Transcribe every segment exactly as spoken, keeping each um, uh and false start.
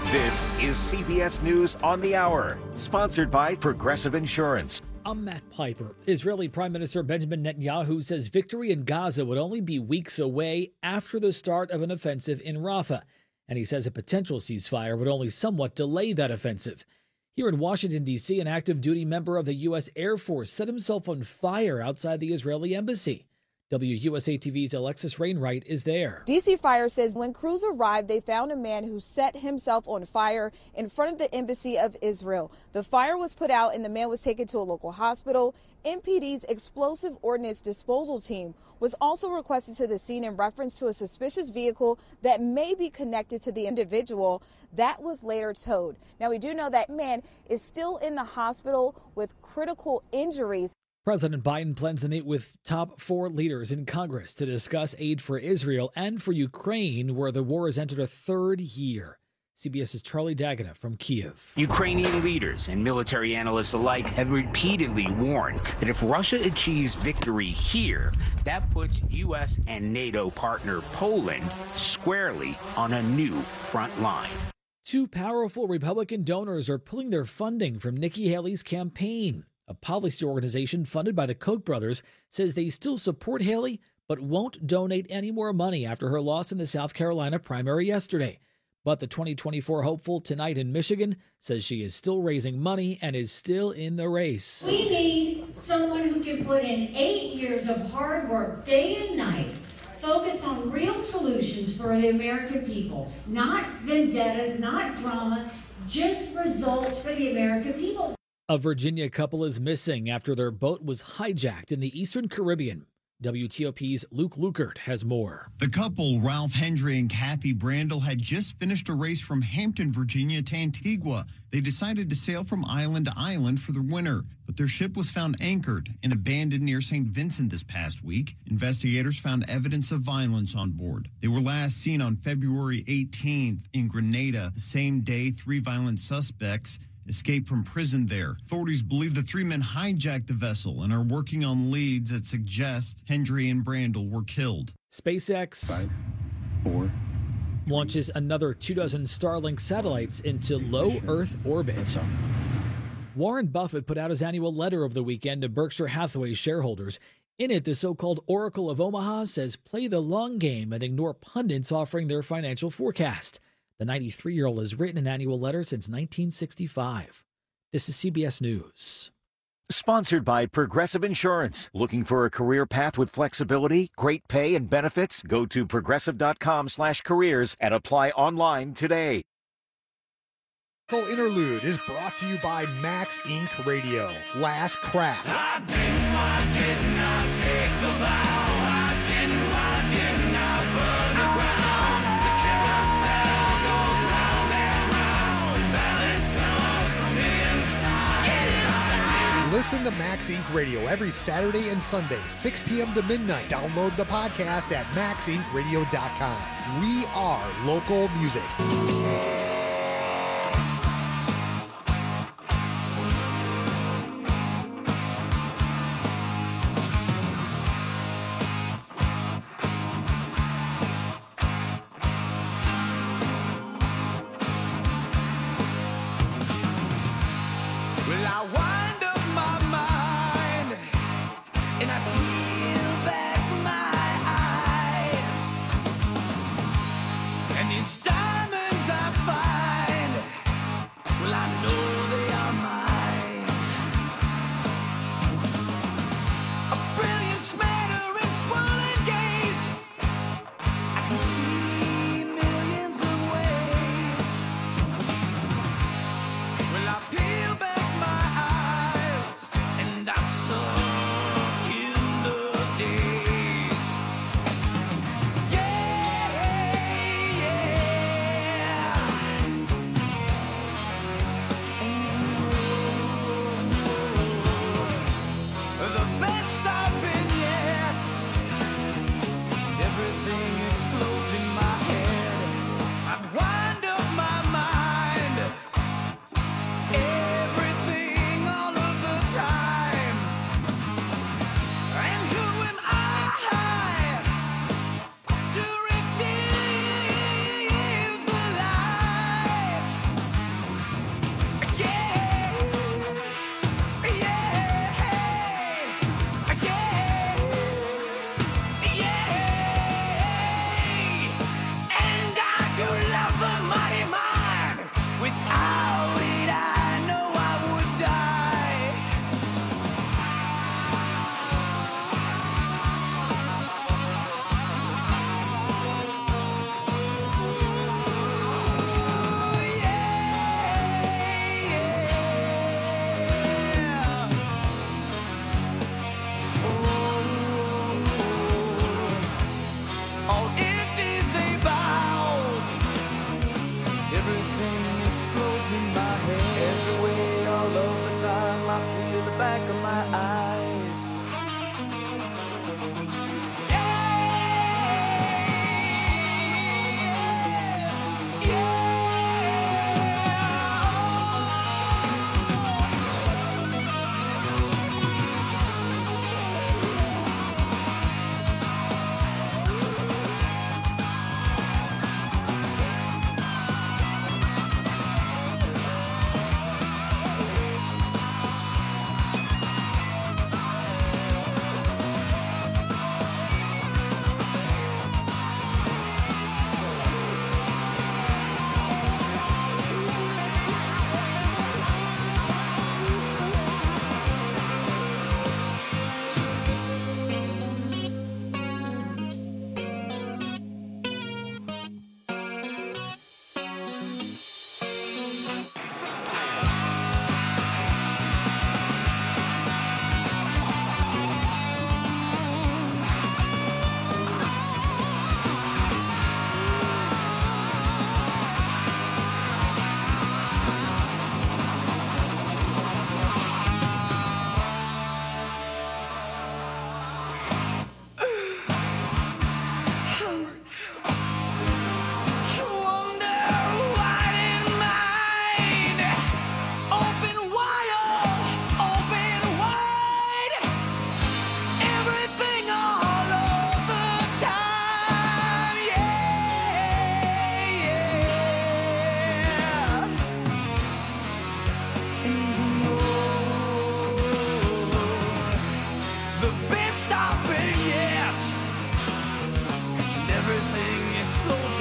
This is C B S News on the Hour, sponsored by Progressive Insurance. I'm Matt Piper. Israeli Prime Minister Benjamin Netanyahu says victory in Gaza would only be weeks away after the start of an offensive in Rafah. And he says a potential ceasefire would only somewhat delay that offensive. Here in Washington, D C, an active duty member of the U S Air Force set himself on fire outside the Israeli embassy. W U S A T V's Alexis Rainwright is there. D C Fire says when crews arrived, they found a man who set himself on fire in front of the embassy of Israel. The fire was put out and the man was taken to a local hospital. M P D's explosive ordnance disposal team was also requested to the scene in reference to a suspicious vehicle that may be connected to the individual. That was later towed. Now, we do know that man is still in the hospital with critical injuries. President Biden plans to meet with top four leaders in Congress to discuss aid for Israel and for Ukraine, where the war has entered a third year. CBS's Charlie D'Agata from Kyiv. Ukrainian leaders and military analysts alike have repeatedly warned that if Russia achieves victory here, that puts U S and NATO partner Poland squarely on a new front line. Two powerful Republican donors are pulling their funding from Nikki Haley's campaign. A policy organization funded by the Koch brothers says they still support Haley, but won't donate any more money after her loss in the South Carolina primary yesterday. But the twenty twenty-four hopeful tonight in Michigan says she is still raising money and is still in the race. We need someone who can put in eight years of hard work, day and night, focused on real solutions for the American people. Not vendettas, not drama, just results for the American people. A Virginia couple is missing after their boat was hijacked in the Eastern Caribbean. W T O P's Luke Lukert has more. The couple, Ralph Hendry and Kathy Brandel, had just finished a race from Hampton, Virginia to Antigua. They decided to sail from island to island for the winter, but their ship was found anchored and abandoned near Saint Vincent this past week. Investigators found evidence of violence on board. They were last seen on February eighteenth in Grenada. The same day, three violent suspects escaped from prison there. Authorities believe the three men hijacked the vessel and are working on leads that suggest Hendry and Brandel were killed. SpaceX Five, four, launches another two dozen Starlink satellites into low Earth orbit. Warren Buffett put out his annual letter over the weekend to Berkshire Hathaway shareholders. In it, the so-called Oracle of Omaha says play the long game and ignore pundits offering their financial forecast. The ninety-three-year-old has written an annual letter since nineteen sixty-five. This is C B S News. Sponsored by Progressive Insurance. Looking for a career path with flexibility, great pay, and benefits? Go to progressive.com slash careers and apply online today. Interlude is brought to you by Max Incorporated. Radio. Last Crack. I didn't, I did not take the vow. I didn't, I did not burn the ground. The carousel goes round and round. Balance comes from inside. inside. Listen to Max Incorporated. Radio every Saturday and Sunday, six p.m. to midnight. Download the podcast at max inc radio dot com. We are local music. These diamonds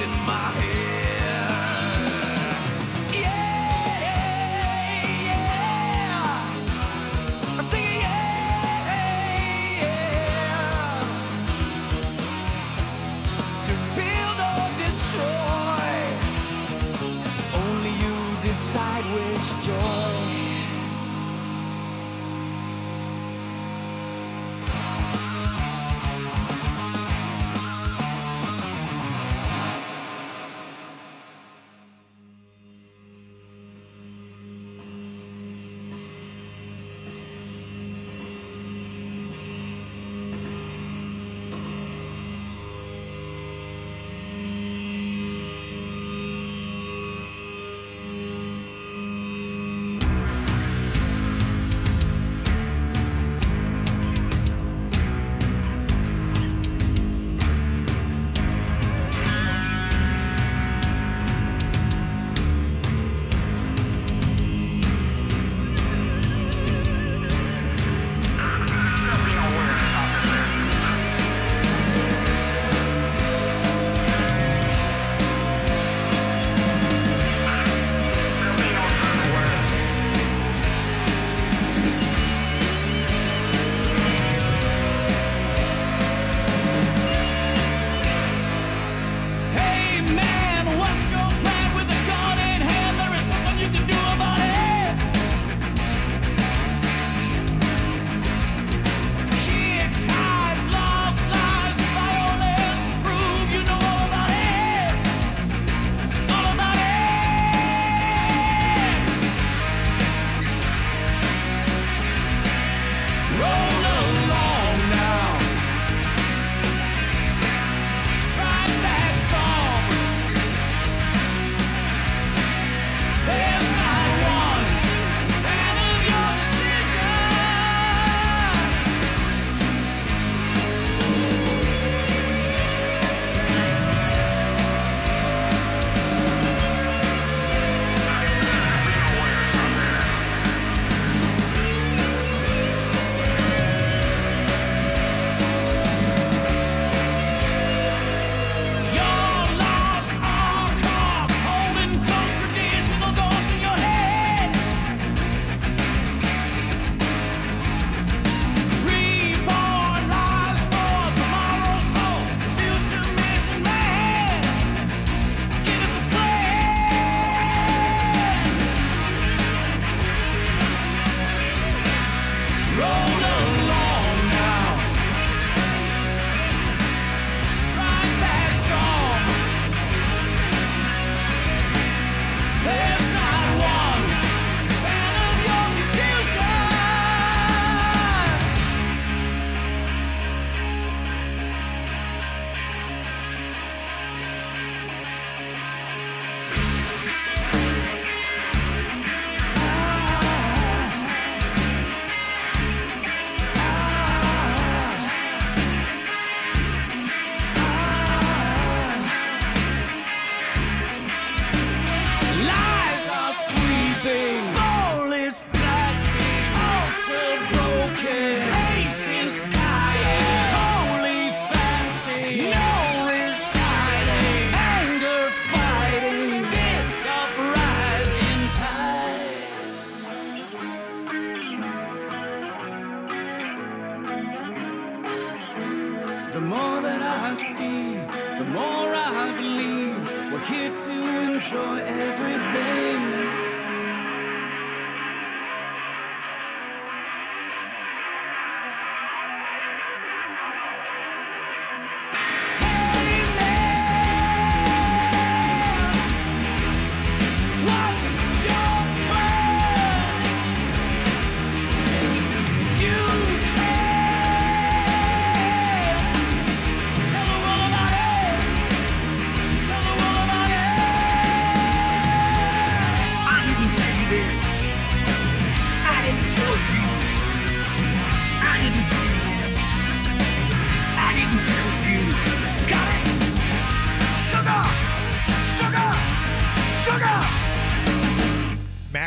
with my head. Yeah, yeah. I'm thinking, yeah, yeah. To build or destroy, only you decide which joy. The more that I see, the more I believe we're here to enjoy everything.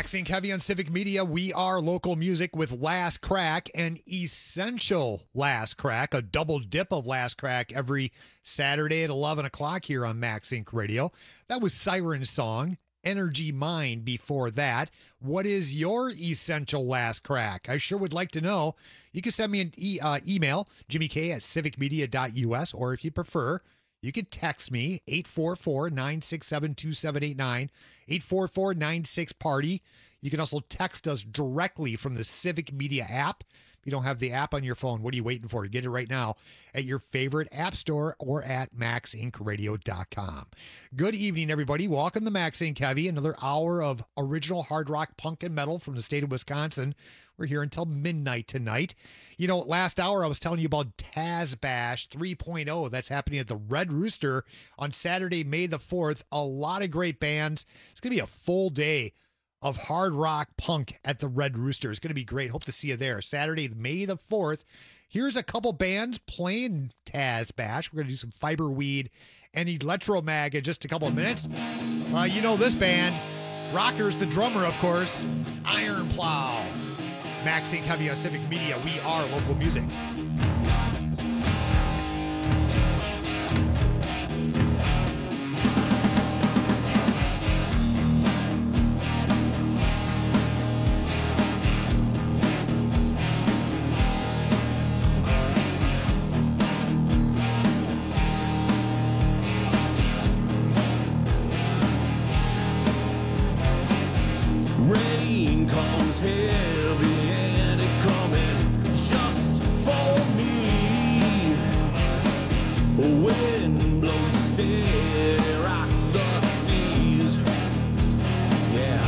Maxine Kevy on Civic Media. We are local music with Last Crack, an essential Last Crack, a double dip of Last Crack every Saturday at eleven o'clock here on Max Inc Radio. That was Siren Song, Energy Mind before that. What is your essential Last Crack? I sure would like to know. You can send me an e- uh, email, Jimmy K at civic media dot U S, or if you prefer, you can text me, eight four four, nine six seven, two seven eight nine, eight four four, nine six, party. You can also text us directly from the Civic Media app. If you don't have the app on your phone, what are you waiting for? Get it right now at your favorite app store or at max inc radio dot com. Good evening, everybody. Welcome to Max Inc Heavy, another hour of original hard rock, punk, and metal from the state of Wisconsin. We're here until midnight tonight. You know, last hour I was telling you about Taz Bash three point oh. That's happening at the Red Rooster on Saturday, May the fourth. A lot of great bands. It's going to be a full day of hard rock punk at the Red Rooster. It's going to be great. Hope to see you there. Saturday, May the fourth. Here's a couple bands playing Taz Bash. We're going to do some Fiberweed and Electromag in just a couple of minutes. Uh, you know this band. Rockers, the drummer, of course. It's Iron Plow. Max Inc Heavy on Civic Media. We are local music. Rain comes heavy and it's coming just for me. Wind blows steady, rock the seas. Yeah.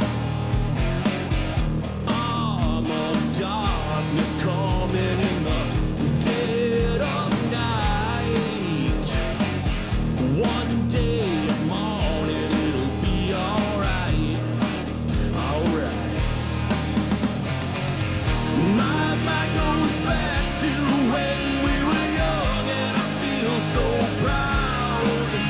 Arm of darkness coming in the dead of night. One day of morning it'll be alright. Alright. My mind goes back to when we were young and I feel so proud.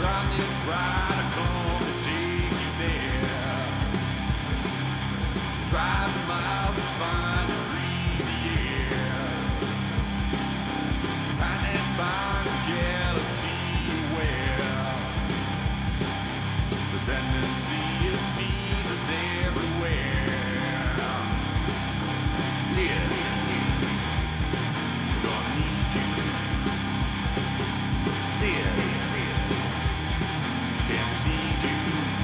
on this ride, I'm gonna take you there. Drive the miles to find and breathe the air. Find that bond, the galaxy aware. The ascendancy it feeds us everywhere. Yeah, we're gonna need you. Yeah, can we see you?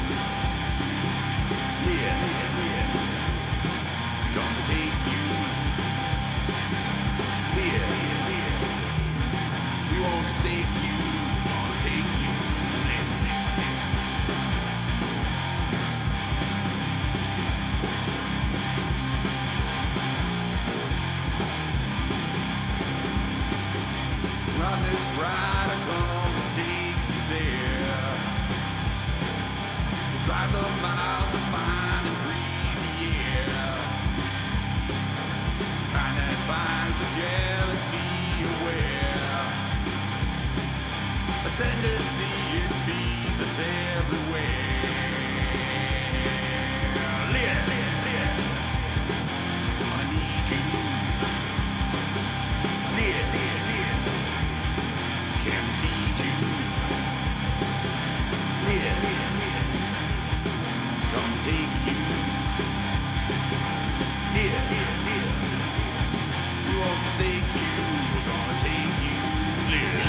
Yeah, we're gonna take you. Yeah, we won't forsake you. We're gonna take you. On this ride, I'm gonna take you there. We'll drive the miles to find and breathe the air. Find that finds the galaxy aware. Ascendancy, it feeds us everywhere. Live, live, live. Gonna need you. Live, live, live. Can we see you? Yeah, come take you. Yeah, we won't forsake you. We're gonna take you. Yeah.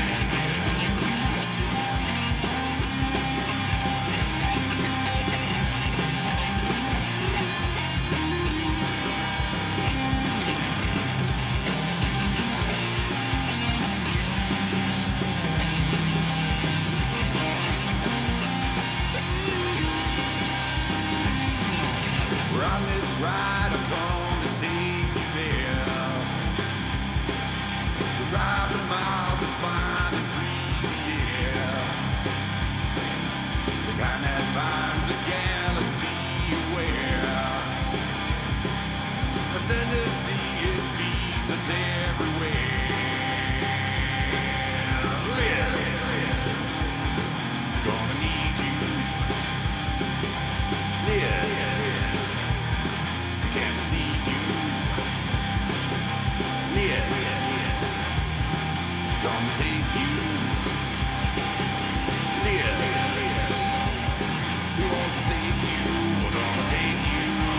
On this ride, I'm gonna take you there. We'll drive the miles to find and breathe the air. The kind that finds the galaxy aware. Ascendancy, it feeds us everywhere. Live, live. Gonna need you. Live, live. Can we see you? Yeah, gonna take you. Yeah, we won't forsake you. We're gonna take you.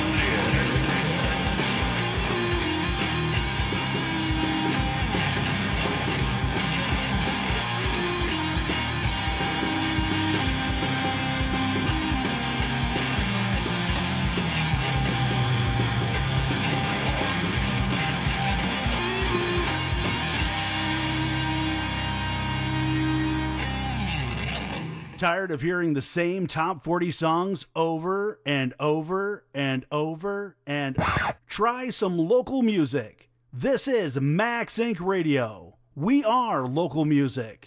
Tired of hearing the same top forty songs over and over and over and try some local music. This is Max Incorporated. Radio. We are local music.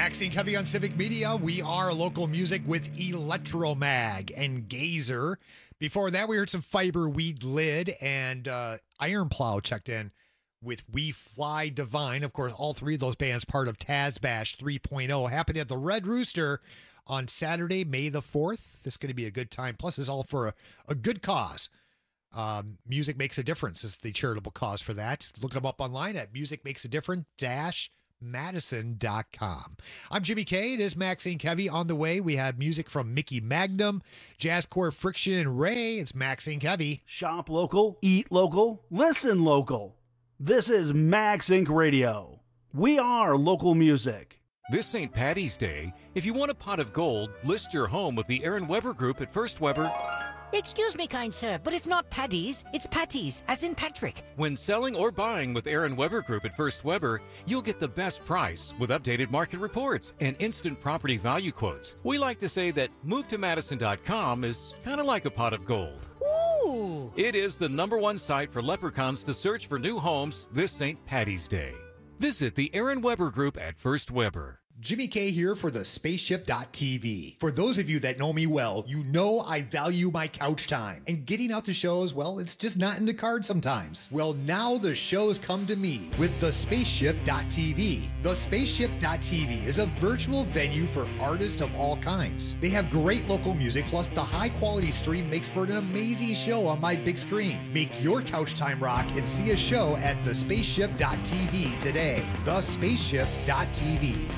Maxine Covey on Civic Media. We are local music with Electromag and Gazer. Before that, we heard some Fiber Weed Lid, and uh, Iron Plow checked in with We Fly Divine. Of course, all three of those bands part of Taz Bash three point oh, happening at the Red Rooster on Saturday, May the fourth. This is going to be a good time. Plus, it's all for a, a good cause. Um, Music Makes a Difference is the charitable cause for that. Look them up online at music makes a difference dash madison dot com. I'm Jimmy K. It is Maxine Kevy on the way. We have music from Mickey Magnum, Jazzcore Friction, and Ray. It's Maxine Kevy. Shop local, eat local, listen local. This is Max Inc Radio. We are local music. This Saint Patty's Day, if you want a pot of gold, list your home with the Aaron Weber Group at First Weber. Excuse me, kind sir, but it's not Paddy's, it's Patty's, as in Patrick. When selling or buying with Aaron Weber Group at First Weber, you'll get the best price with updated market reports and instant property value quotes. We like to say that move to madison dot com is kind of like a pot of gold. Ooh! It is the number one site for leprechauns to search for new homes this Saint Patty's Day. Visit the Aaron Weber Group at First Weber. Jimmy K here for the spaceship dot t v. For those of you that know me well, you know I value my couch time. And getting out to shows, well, it's just not in the cards sometimes. Well, now the shows come to me with the spaceship dot t v. The spaceship dot t v is a virtual venue for artists of all kinds. They have great local music, plus the high quality stream makes for an amazing show on my big screen. Make your couch time rock and see a show at the spaceship dot t v today. the spaceship dot t v.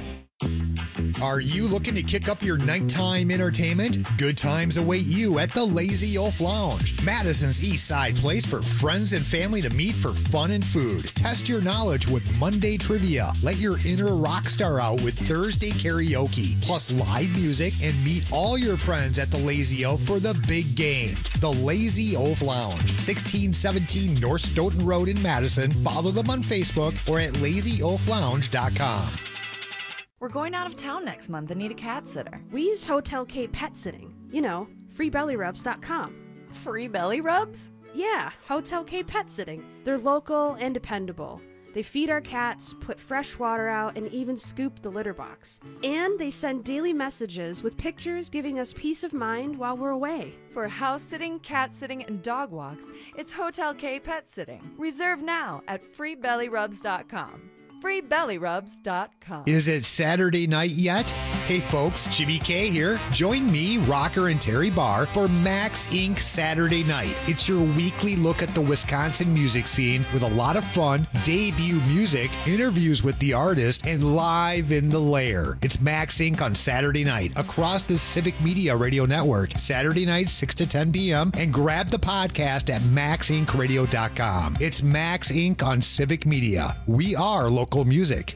Are you looking to kick up your nighttime entertainment? Good times await you at the Lazy Oaf Lounge, Madison's East Side place for friends and family to meet for fun and food. Test your knowledge with Monday trivia. Let your inner rock star out with Thursday karaoke, plus live music, and meet all your friends at the Lazy Oaf for the big game. The Lazy Oaf Lounge, sixteen seventeen North Stoughton Road in Madison. Follow them on Facebook or at lazy oaf lounge dot com. We're going out of town next month and need a cat sitter. We use Hotel K Pet Sitting. You know, free belly rubs dot com. Free belly rubs? Yeah, Hotel K Pet Sitting. They're local and dependable. They feed our cats, put fresh water out, and even scoop the litter box. And they send daily messages with pictures giving us peace of mind while we're away. For house sitting, cat sitting, and dog walks, it's Hotel K Pet Sitting. Reserve now at free belly rubs dot com. free belly rubs dot com. Is it Saturday night yet? Hey folks, Jimmy K here. Join me, Rocker, and Terry Barr for Max Incorporated Saturday Night. It's your weekly look at the Wisconsin music scene with a lot of fun, debut music, interviews with the artist, and live in the lair. It's Max Incorporated on Saturday night across the Civic Media Radio Network, Saturday night, six to ten p.m., and grab the podcast at max inc radio dot com. It's Max Incorporated on Civic Media. We are local music.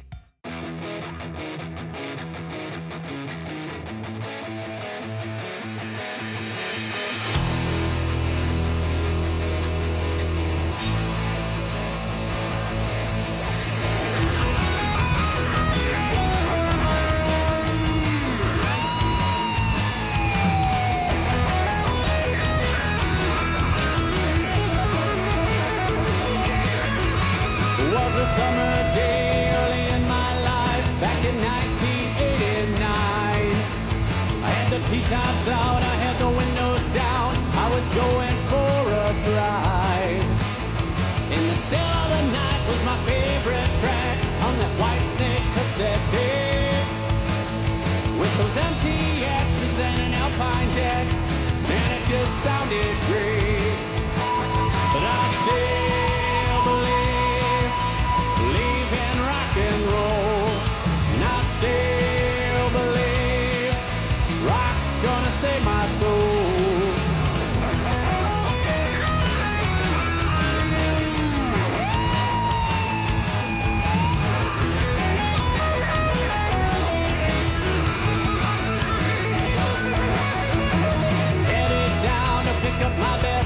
T-tops out, I had the windows down, I was going for a drive. In the still of the night was my favorite track on that White Snake cassette tape. With those M T X's and an Alpine deck, man, it just sounded great. But I still believe, believe in rock and roll. And I still believe rock's gonna save my soul. Headed down to pick up my bed.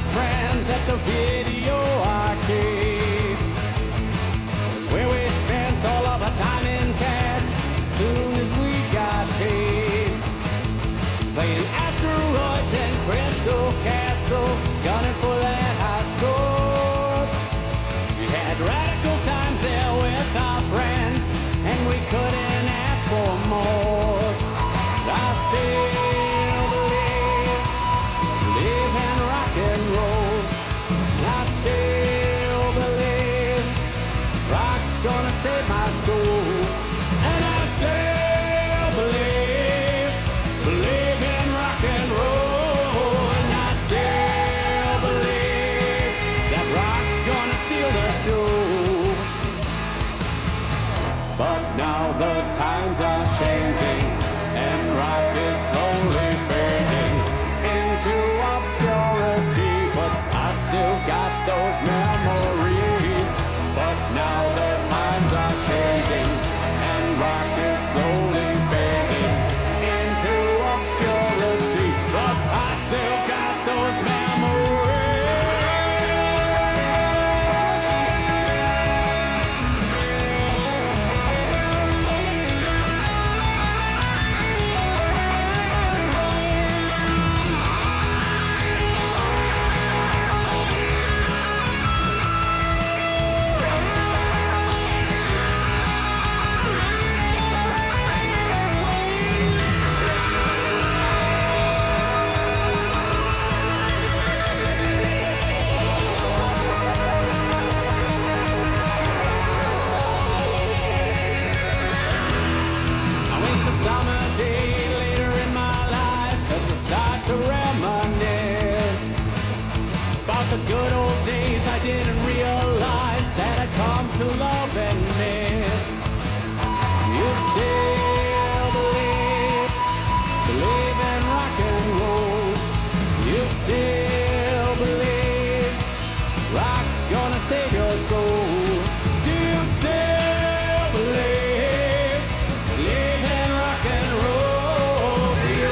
the good old days I didn't realize that I'd come to love and miss. You still believe, believe in rock and roll. You still believe rock's gonna save your soul. Do you still believe, believe in rock and roll? Do you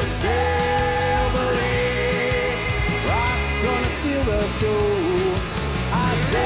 still believe rock's gonna steal the show? I still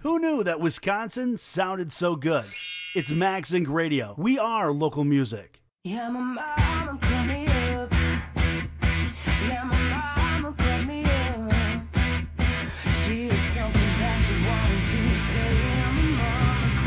Who knew that Wisconsin sounded so good? It's Max Inc Radio. We are local music. Yeah, my mama called me up. Yeah, my mama called me up. She had something that she wanted to say. Yeah, my mama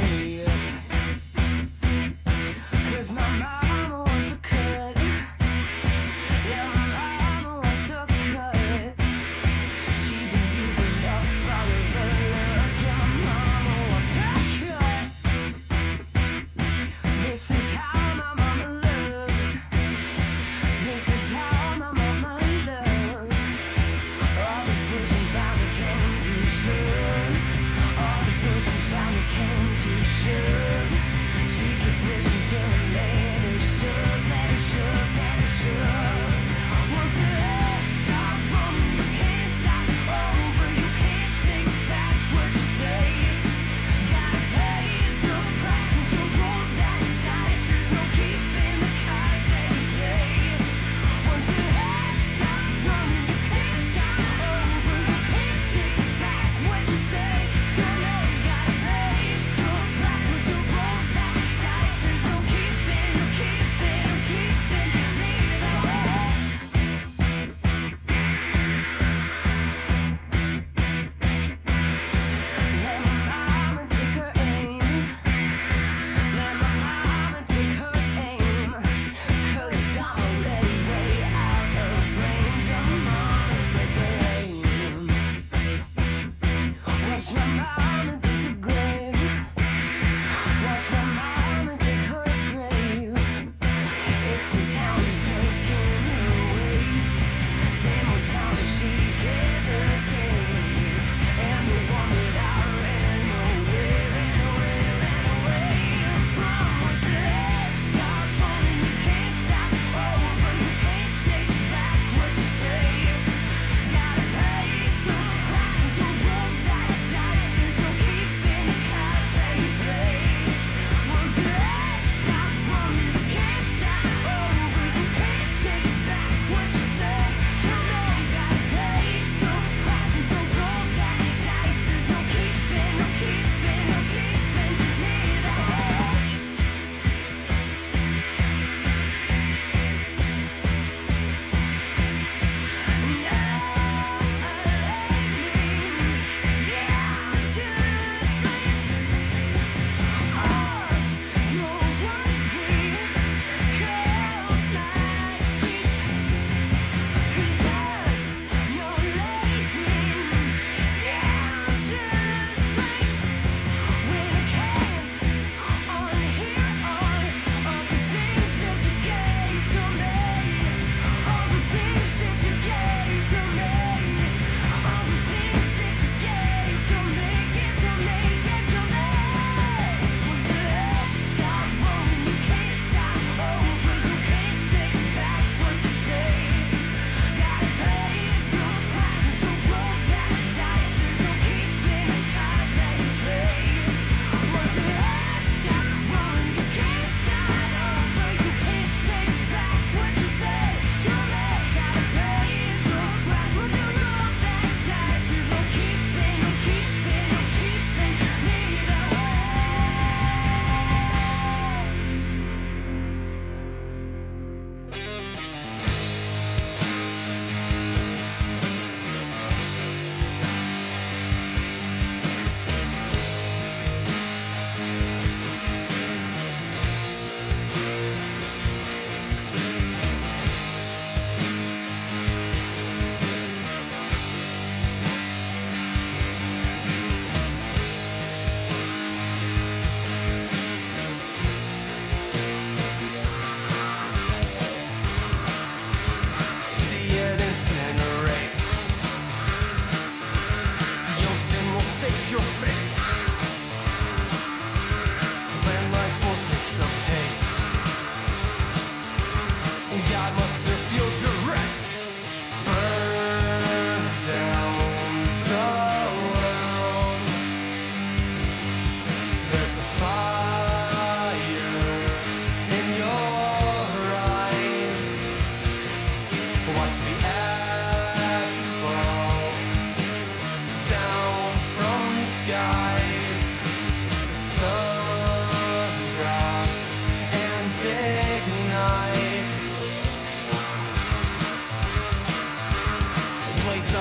called me up. 'Cause my mama wants a cut. Yeah, my mama wants a cut. She been using up all of her luck. Yeah, my mama wants a cut. This is how my mama loves.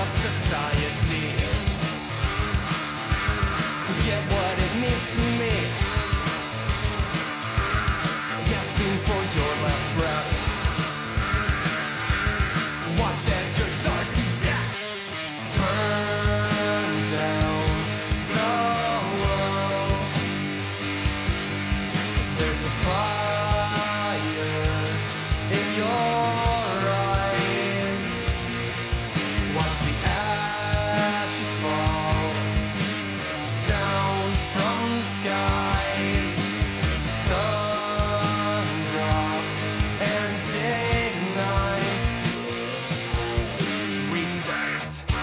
of society. Forget what it means to me. Gasping for your last breath. What says your start to death? Burn down the world. There's a fire in your eyes. Watch the ashes fall down from the skies. The sun drops and ignites. Reset,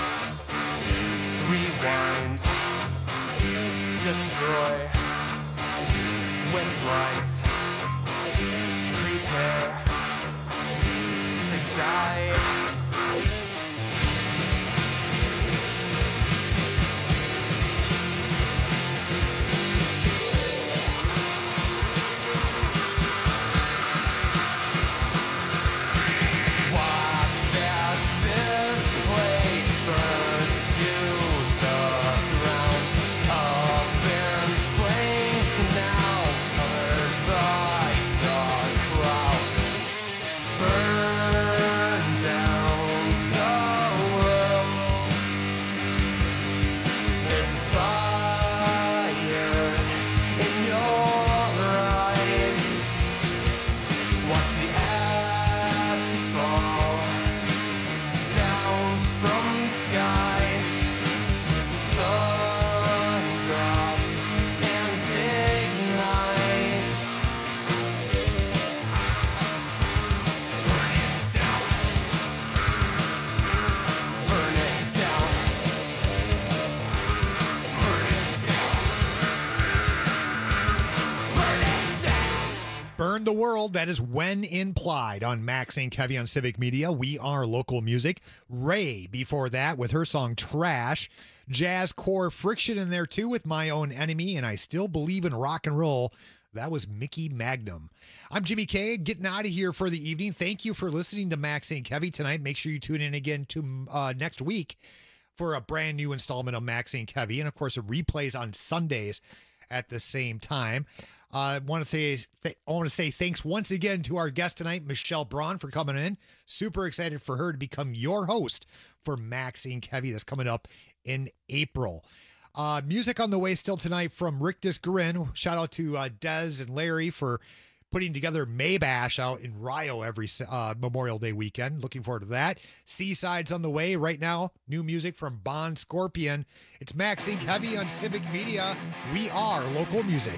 rewind, destroy with light. Prepare to die. Watch as this place burns to the ground. Up in flames now, covered by dark clouds. Burn down the world. There's a fire in your eyes. Watch the ashes fall down from the skies. The sun drops and ignites. Burn it down. Burn it down. Burn it down. Burn it down. Burn the World, that is When Implied on Max and Kevy on Civic Media. We are local music. Ray before that with her song Trash. Jazz core friction in there too with My Own Enemy, and I Still Believe in Rock and Roll. That was Mickey Magnum. I'm Jimmy K, getting out of here for the evening. Thank you for listening to Max and Kevy tonight. Make sure you tune in again to uh, next week for a brand new installment of Max and Kevy, and of course, it replays on Sundays at the same time. I uh, want to say th- I want to say thanks once again to our guest tonight, Michelle Braun, for coming in. Super excited for her to become your host for Max and Kevy. That's coming up in April. Uh, music on the way still tonight from Rick Disgarin. Shout out to uh, Dez and Larry for putting together Maybash out in Rio every uh, Memorial Day weekend. Looking forward to that. Seaside's on the way right now. New music from Bond Scorpion. It's Max and Kevy on Civic Media. We are local music.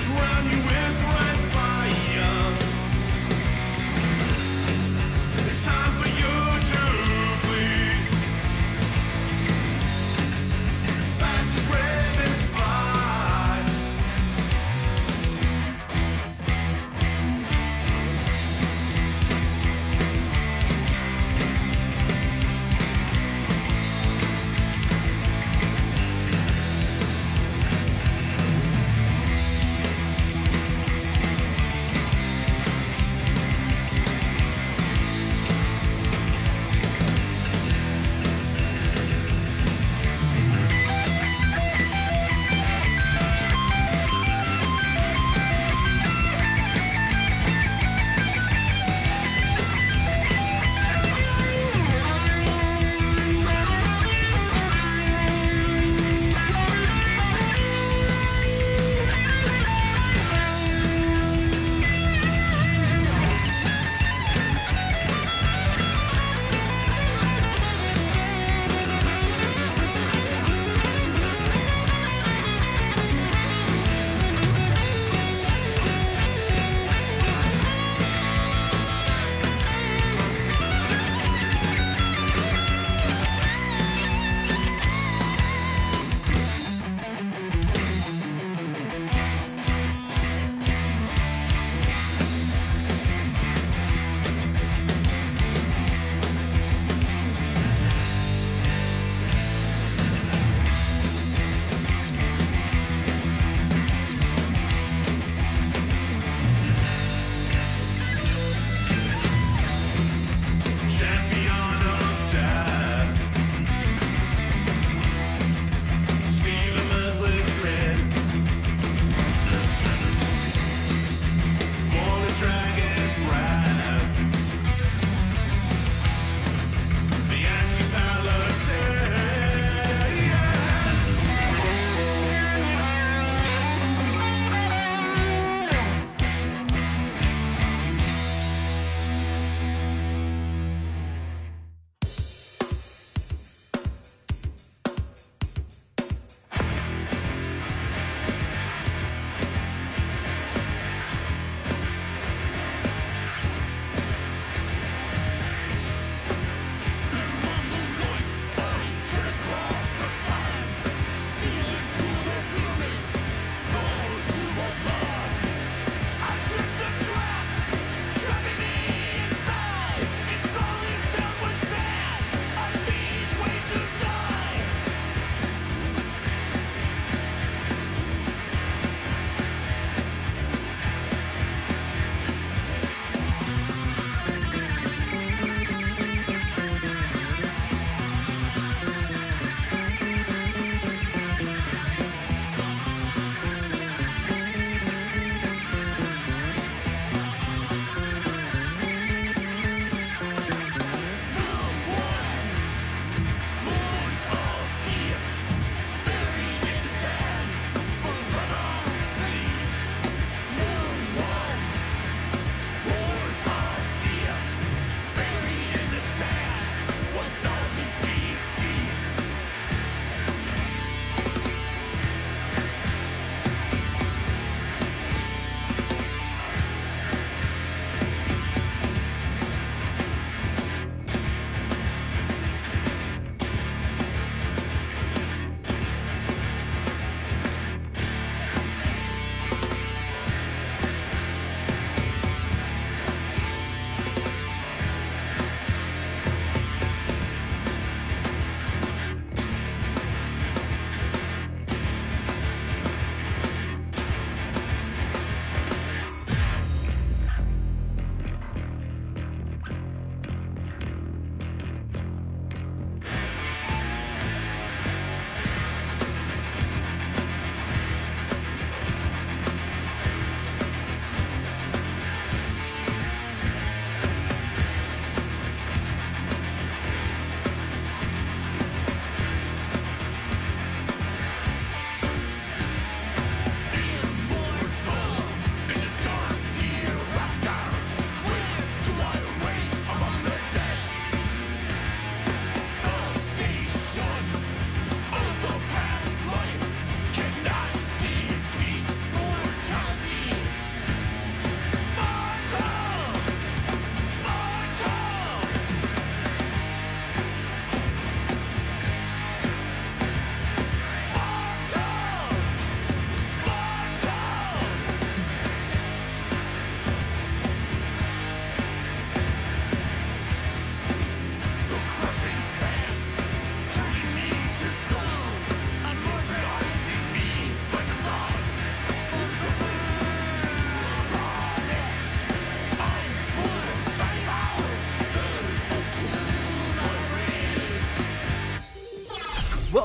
Surround you with red fire. It's time for you to flee. Fast as ravens fly.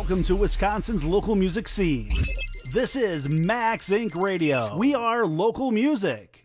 Welcome to Wisconsin's local music scene. This is Max Incorporated. Radio. We are local music.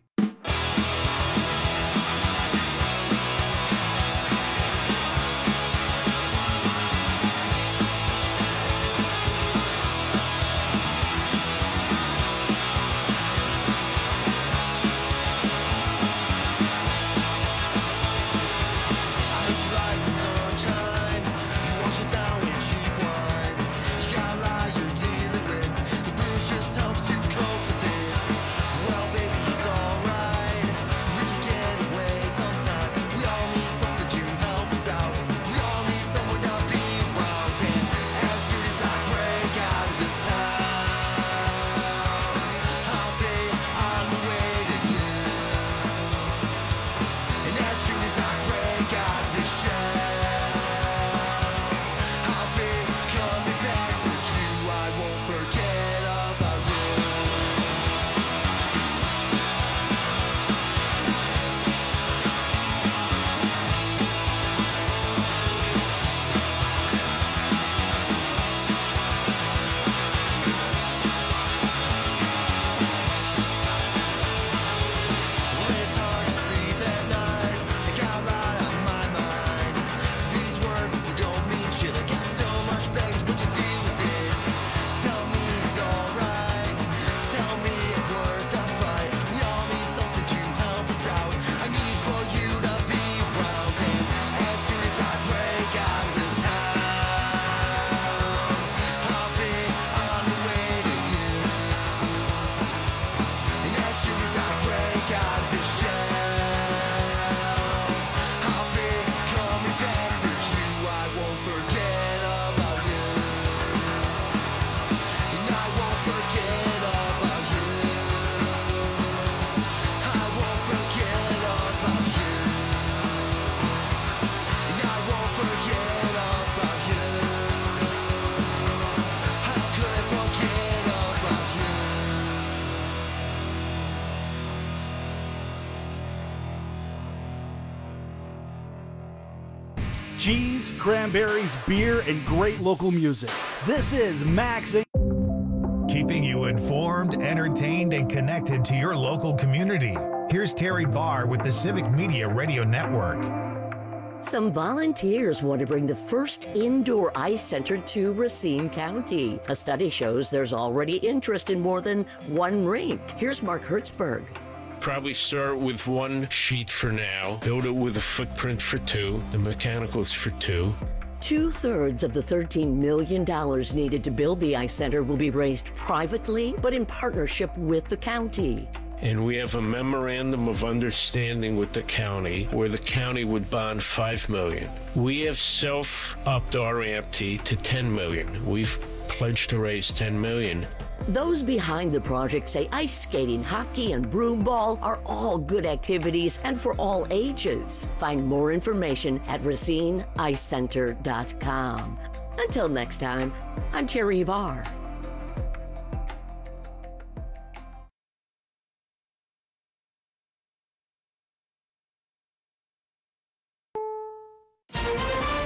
Cheese, cranberries, beer, and great local music. This is Max. Keeping you informed, entertained, and connected to your local community. Here's Terry Barr with the Civic Media Radio Network. Some volunteers want to bring the first indoor ice center to Racine County. A study shows there's already interest in more than one rink. Here's Mark Hertzberg. Probably start with one sheet for now, build it with a footprint for two, the mechanicals for two. Two-thirds of the thirteen million dollars needed to build the ice center will be raised privately, but in partnership with the county. And we have a memorandum of understanding with the county where the county would bond five million dollars. We have self-upped our ante to ten million dollars. We've pledged to raise ten million dollars. Those behind the project say ice skating, hockey, and broom ball are all good activities and for all ages. Find more information at racine ice center dot com. Until next time, I'm Terry Barr.